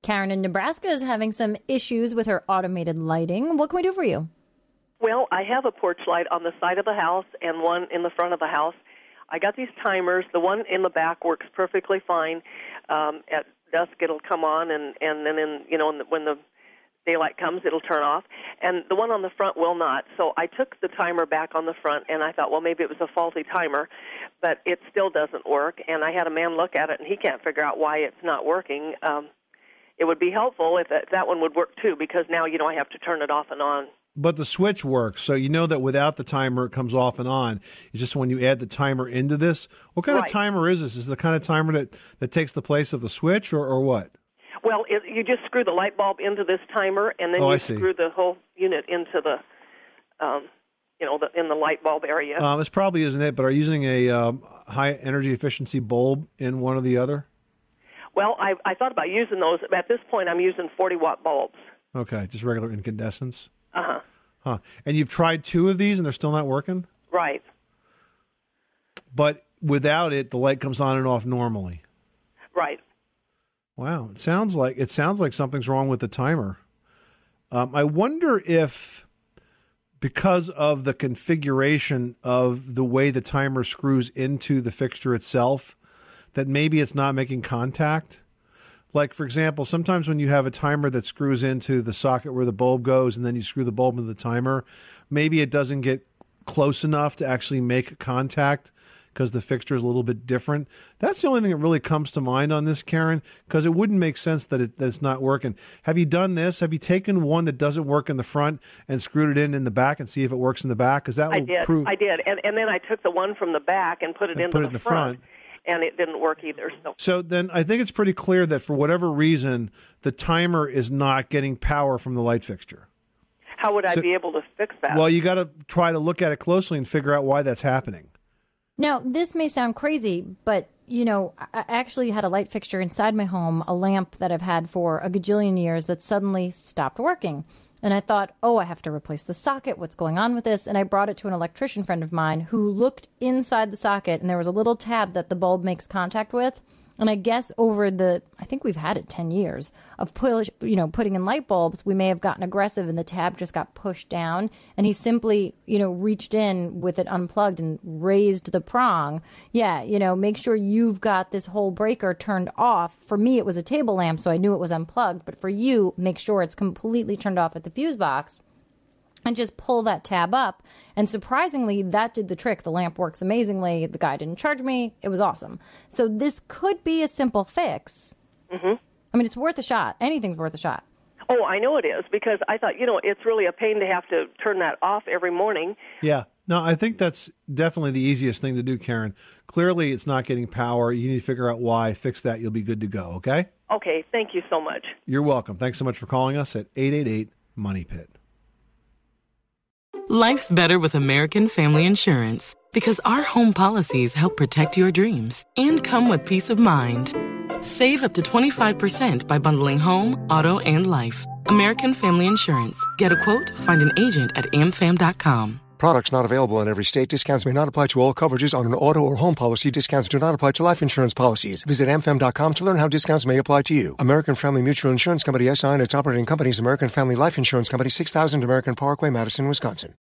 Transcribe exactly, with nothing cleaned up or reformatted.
Karen in Nebraska is having some issues with her automated lighting. What can we do for you? Well, I have a porch light on the side of the house and one in the front of the house. I got these timers. The one in the back works perfectly fine. Um, at dusk, it'll come on, and, and then in, you know, when the daylight comes, it'll turn off. And the one on the front will not. So I took the timer back on the front, and I thought, well, maybe it was a faulty timer, but it still doesn't work. And I had a man look at it, and he can't figure out why it's not working. Um, it would be helpful if that, that one would work, too, because now, you know, I have to turn it off and on. But the switch works, so you know that without the timer, it comes off and on. It's just when you add the timer into this. What kind right. of timer is this? Is it the kind of timer that, that takes the place of the switch, or, or what? Well, it, you just screw the light bulb into this timer, and then oh, you I see. screw the whole unit into the, um, you know, the, in the light bulb area. Um, this probably isn't it, but are you using a um, high energy efficiency bulb in one or the other? Well, I, I thought about using those. At this point, I'm using forty watt bulbs. Okay, just regular incandescents. Uh-huh. Huh. And you've tried two of these, and they're still not working? Right. But without it, the light comes on and off normally. Right. Wow, it sounds like it sounds like something's wrong with the timer. Um, I wonder if, because of the configuration of the way the timer screws into the fixture itself, that maybe it's not making contact. Like, for example, sometimes when you have a timer that screws into the socket where the bulb goes and then you screw the bulb into the timer, maybe it doesn't get close enough to actually make contact because the fixture is a little bit different. That's the only thing that really comes to mind on this, Karen, because it wouldn't make sense that, it, that it's not working. Have you done this? Have you taken one that doesn't work in the front and screwed it in in the back and see if it works in the back? Because that will I did. prove. I did, and and then I took the one from the back and put it and into put the, it in the front, front. And it didn't work either. So. so then I think it's pretty clear that for whatever reason, the timer is not getting power from the light fixture. How would I so, be able to fix that? Well, you got to try to look at it closely and figure out why that's happening. Now, this may sound crazy, but, you know, I actually had a light fixture inside my home, a lamp that I've had for a gajillion years that suddenly stopped working. And I thought, oh, I have to replace the socket. What's going on with this? And I brought it to an electrician friend of mine who looked inside the socket, and there was a little tab that the bulb makes contact with. And I guess over the, I think we've had it ten years of push, you know, putting in light bulbs, we may have gotten aggressive and the tab just got pushed down. And he simply, you know, reached in with it unplugged and raised the prong. Yeah, you know, make sure you've got this whole breaker turned off. For me, it was a table lamp, so I knew it was unplugged. But for you, make sure it's completely turned off at the fuse box. And just pull that tab up. And surprisingly, that did the trick. The lamp works amazingly. The guy didn't charge me. It was awesome. So this could be a simple fix. Mm-hmm. I mean, it's worth a shot. Anything's worth a shot. Oh, I know it is, because I thought, you know, it's really a pain to have to turn that off every morning. Yeah. No, I think that's definitely the easiest thing to do, Karen. Clearly, it's not getting power. You need to figure out why. Fix that. You'll be good to go, okay? Okay. Thank you so much. You're welcome. Thanks so much for calling us at eight eight eight, MONEY PIT. Life's better with American Family Insurance because our home policies help protect your dreams and come with peace of mind. Save up to twenty-five percent by bundling home, auto, and life. American Family Insurance. Get a quote, find an agent at a m fam dot com. Products not available in every state. Discounts may not apply to all coverages on an auto or home policy. Discounts do not apply to life insurance policies. Visit a m fam dot com to learn how discounts may apply to you. American Family Mutual Insurance Company, S I and its operating companies, American Family Life Insurance Company, six thousand American Parkway, Madison, Wisconsin.